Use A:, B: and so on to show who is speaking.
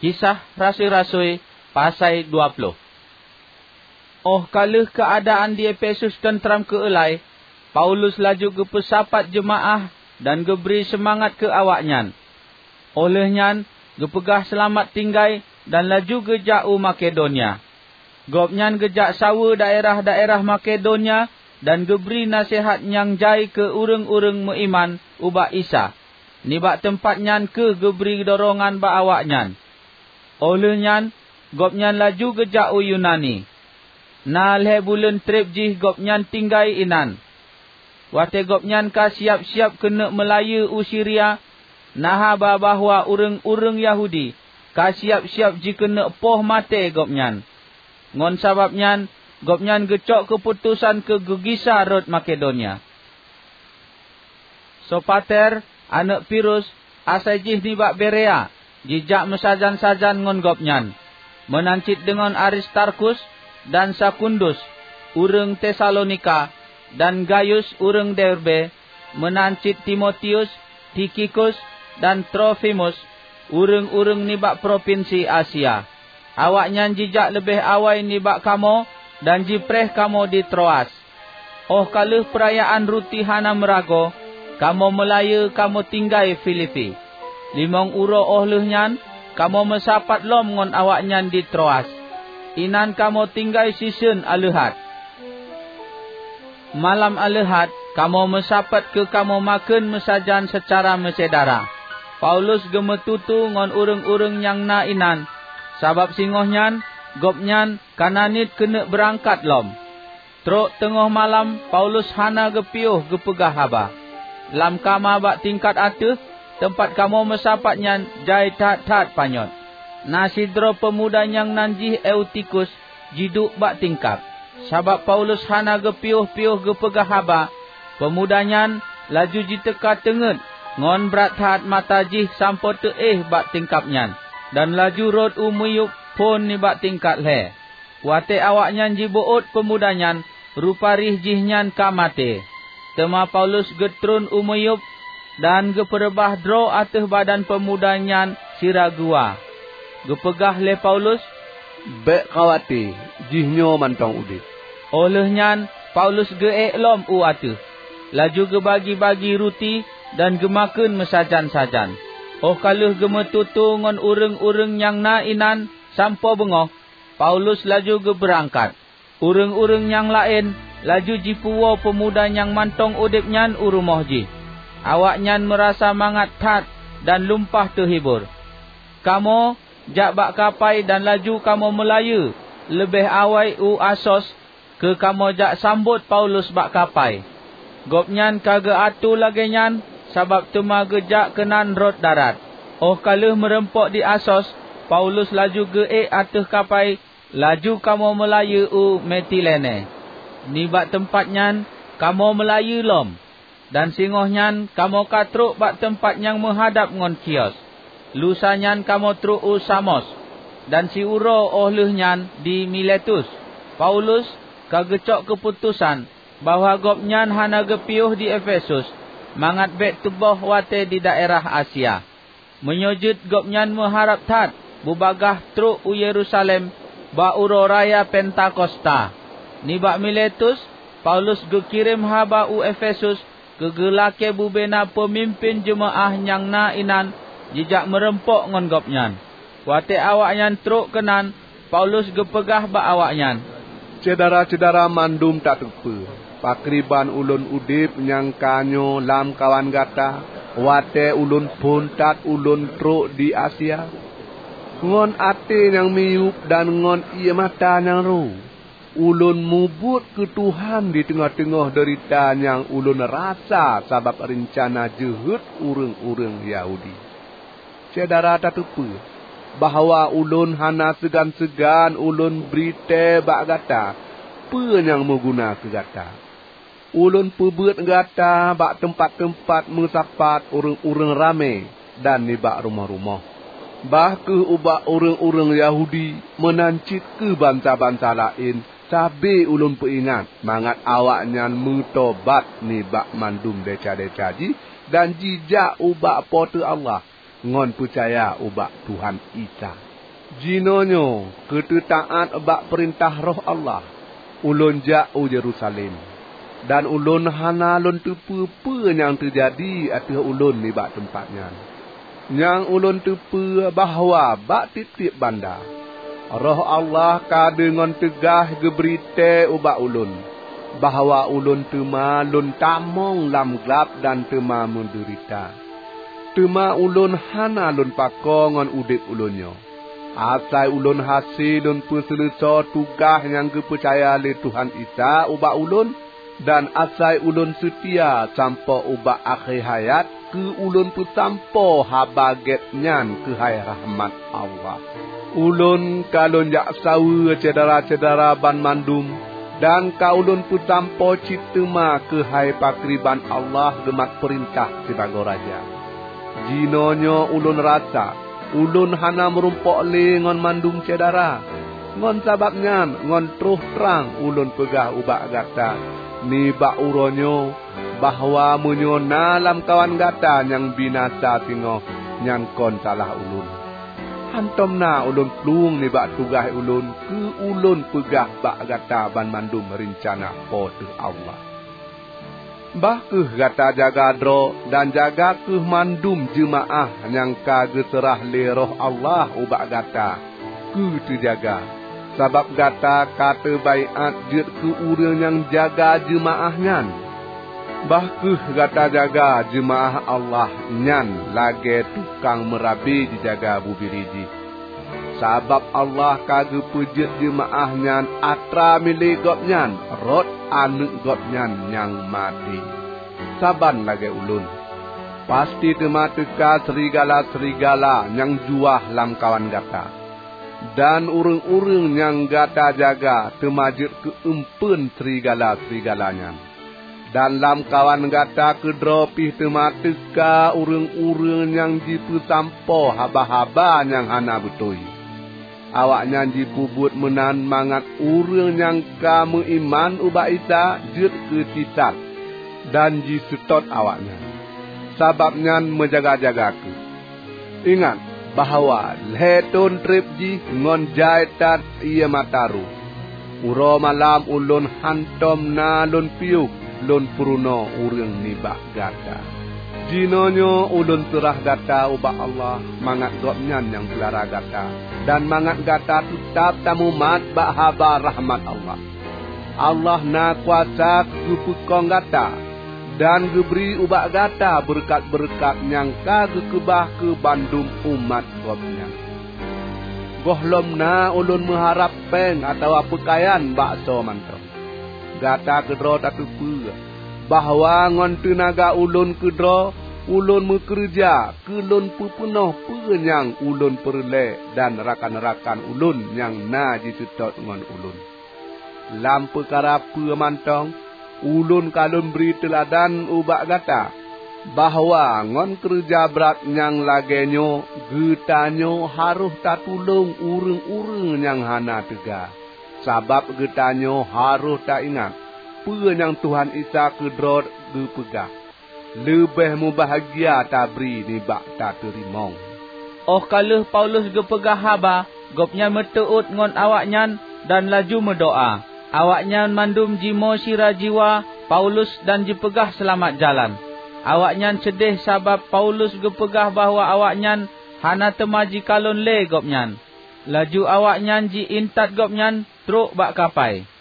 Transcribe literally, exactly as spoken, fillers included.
A: Kisah Rasul-Rasul pasal dua puluh. Oh kalah keadaan di Efesus tentram ke elai, Paulus laju ke pesapat jemaah dan geberi semangat ke awaknyan. Olehnya, gepegah selamat tinggai dan laju gejak u Makedonia. Gopnyan gejak sawa daerah-daerah Makedonia dan geberi nasihat yang jai ke urang-urang meiman ubak Isa. Nibak tempatnyan ke geberi dorongan ba awaknyan. Olehnya, gopnyan laju gejak u Yunani. Na leh bulan trip jih gopnyan tinggai inan. Wate gopnyan ka siap-siap kena melaya u Syria. Naha bahwa urang-urang Yahudi ka siap-siap ji kena poh mate gopnyan. Ngon sababnyan, gopnyan gecok keputusan ke gegisa rod Makedonia. Sopater, anak Pirus, asai jih nibak Berea, jijak mesajan-sajan ngon gopnyan. Menancit dengan Aristarkus dan Sakundus, urang Tesalonika, dan Gaius urang Derbe, menancit Timotius, Tikikus, dan Trofimus, urang-urang nibak provinsi Asia. Awaknyan jijak lebih awai nibak kamo, dan jipreh kamo di Troas. Oh kaluh perayaan ruti hana merago, kamo melaya kamo tinggai Filipi. Limong uro oh lehnyan, kamo mesapat lom ngon awaknyan di Troas. Inan kamo tinggai sisun Alehat. Malam Alehat, kamo mesapat ke kamo makan mesajan secara mesedara. Paulus gemetutu ngon urang-urang yang na inan. Sabab singohnyan, gopnyan kananit kena berangkat lom. Truk tengah malam, Paulus hana gepiuh gepegah haba. Lam kama bak tingkat atuh, tempat kamo mesapatnyan jai tat-tat panyot. Nasidro pemuda yang nanjih Eutikus jiduk bak tingkap. Sabab Paulus hana gepiuh-piuh gepegah haba, pemudanyan laju jiteka tenget, ngon berat hat mata jih sampo teeh bak tingkapnyan. Dan laju rod umuyuk pun ni bak tingkat le. Wate awaknyan jibuut pemudanyan, rupa rih jihnyan kamate. Tema Paulus getrun umuyup dan geperebah dro ateh badan pemudanyan siragua. Gepegah le Paulus,
B: bek kawati, jihnyo mantong udip.
A: Olehnyan, Paulus geek lom u ateh. Laju gebagi-bagi ruti dan gemakan mesajan-sajan. Oh kaluh gemetutu ngon urang-urang yang na inan sampo bengoh, Paulus laju geberangkat. Urang-urang yang lain laju jipuwo pemuda yang mantong udipnyan urumoh ji. Awaknyan merasa mangat tat dan lumpah terhibur. Kamo jak bak kapai dan laju kamo melaya lebih awai u Asos ke kamo jak sambut Paulus bak kapai. Gopnyan kage atu lagenyan sabab tuma gejak kenan rod darat. Oh kaluh merempok di Asos, Paulus laju geek ateh kapai, laju kamo melaya u Metilene. Nibak tempatnyan, kamo melaya lom. Dan singohnyan, kamo katruk bak tempat yang menghadap ngon Kios. Lusanyan kamo truk u Samos. Dan si uro oh lehnyan di Miletus. Paulus kagecok keputusan, bahwa gopnyan hana gepiuh di Efesus, mangat bet tubuh wate di daerah Asia. Menyujud gopnyan mengharap tat, bubagah truk u Yerusalem, ba uro raya Pentakosta. Nibak Miletus, Paulus gekirim haba u Efesus, kegelake bubena pemimpin jemaah yang na inan, jijak merempok ngon gopnyan. Wate awaknyan truk kenan, Paulus gepegah ba awaknyan.
B: Cedara-cedara mandum tak tepe. Pakriban ulun udip yang kanyo lam kawan gata, wate ulun puntat ulun truk di Asia. Ngon ate yang miup dan ngon iya mata yang ru. Ulun mubut ke Tuhan di tengah-tengah derita yang ulun rasa sabab rencana jehut urang-urang Yahudi. Cedara tak tepe, bahawa ulun hana segan-segan ulun berite bak gata, pe yang mengguna ke gata. Ulun pebuat gata bak tempat-tempat mensapat urang-urang rame dan nibak rumah-rumah. Bah ke ubak urang-urang Yahudi menancit ke bangsa-bangsa lain, sabe ulun peingat mangat awaknyan mutobat nibak mandum deca-decaji dan jijak ubak pote Allah ngon percaya ubak Tuhan Isa. Jinonyo ketetaat bak perintah roh Allah. Ulun jauh Jerusalem. Dan ulun hana ulun tepu-pu yang terjadi atas ulun ni bak tempatnya. Yang ulun tepu bahawa bak tip-tip bandar. Roh Allah ka dengan tegah geberite ubak ulun. Bahawa ulun tema lun tamong lam gelap dan tema menderita. Tema ulun hana lun pakongan udip ulunyo. Asai ulun hasil lun perselesa tugas yang kepercaya oleh Tuhan Isa ubak ulun. Dan asai ulun setia sampai ubak akhir hayat. Ke ulun pun sampai habaget nyan ke hai rahmat Allah. Ulun kalon jak sawa cedera-cedera ban mandum. Dan kaulun pun sampai citema ke hai pakriban Allah gemat perintah sebagai raja. Jinonyo ulun rasa. Ulun hana merumpok le ngon mandum cedera. Ngon sababnya, ngon terus terang ulun pegah ubak gata. Ni bak uronyo bahwa menyo nalam kawan gata yang binasa tingoh yang kon salah ulun. Hantom na ulun plung ni bak tugas ulun ke ulun pegah bak gata ban mandum rencana pote Allah. Bah ke gata jaga dro dan jaga ke mandum jemaah yang kage serah le roh Allah ubak gata. Ke terjaga. Sebab gata kata baiat jut ke urang yang jaga jemaahnya. Bah ke gata jaga jemaah Allah nyan lagi tukang merabi dijaga bubiriji. Sebab Allah kage pejut jemaahnya atra milik gopnya rot anak gopnya yang mati. Saban lagi ulun. Pasti tema teka serigala-serigala yang juah lam kawan gata. Dan urang-urang yang gata jaga temajut keempen serigala-serigalanya. Dan lam kawan gata kedropih tema teka urang-urang yang jipu sampo haba-haba yang hana betul. Awaknya jipubut menan mangat urang yang kamu iman ubak Isa jut ke tisat. Dan jisetot awaknya. Sababnya menjaga-jaga ke. Ingat bahawa leton trip ji ngon jaitat ia mataru. Uro malam ulun hantom na lun piuk lun puruno urang nibak gata. Jinonyo ulun serah gata ubak Allah mangat gopnyan yang pelara gata. Dan mangat gata tetap tamu mat bak haba rahmat Allah. Allah na kuasa kupukong gata. Dan geberi ubak gata berkat-berkat yang kage kebah ke bandum umat gopnya. Gohlom na ulun mengharap peng atau pakaian bakso mantap. Gata kedro tak tupu. Bahawa ngon tenaga ulun kedro, ulun mekerja, kelun pupunoh penyang ulun perle dan rakan-rakan ulun yang na ditutot ngon ulun. Lam perkara pemantong, ulun kalun beri teladan ubak gata. Bahawa ngon kerja berat yang lagenyo, getanyo harus tak tulung urang-urang yang hana tega. Sabab getanyo harus tak ingat. Apa yang Tuhan Isa kedrot gepegah. Lebih mubahagia tak beri ni bak tak terimong.
A: Oh kalau Paulus gepegah haba, gopnya meteut ngon awaknyan dan laju mendoa. Awaknya mandum jimo sira jiwa Paulus dan jipegah selamat jalan. Awaknya sedih sabab Paulus gepegah bahawa awaknya hana temaji kalon le gopnya. Laju awaknya ji intat gopnya truk bak kapai.